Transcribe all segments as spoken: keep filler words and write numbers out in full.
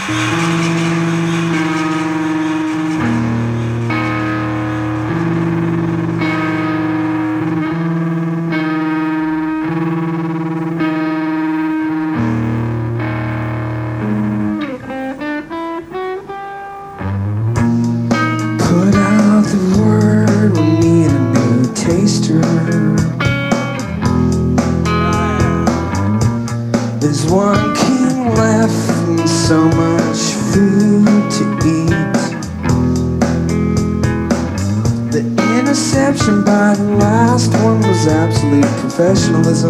Put out the word, we need a new taster. There's one king left and so much food to eat. The interception by the last one was absolute professionalism.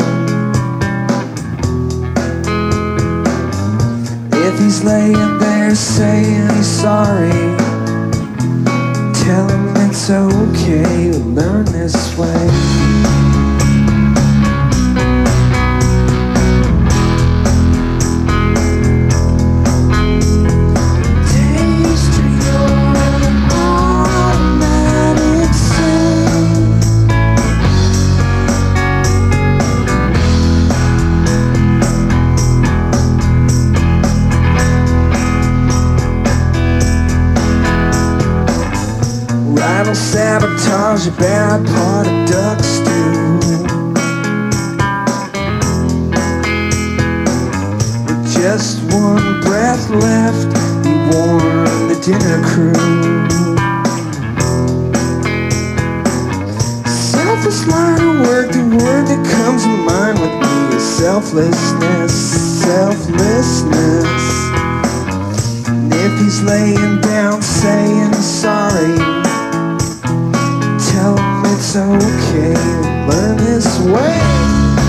If he's laying there saying he's sorry, tell him it's okay to learn this way. Taste your automatic save. Rattle sabotage, a bad part of duck stew. With just one breath left, he warned the dinner crew. Selfless line of work, the word that comes to mind with me is selflessness, selflessness. And if he's laying down saying he's sorry, tell him it's okay to learn this way.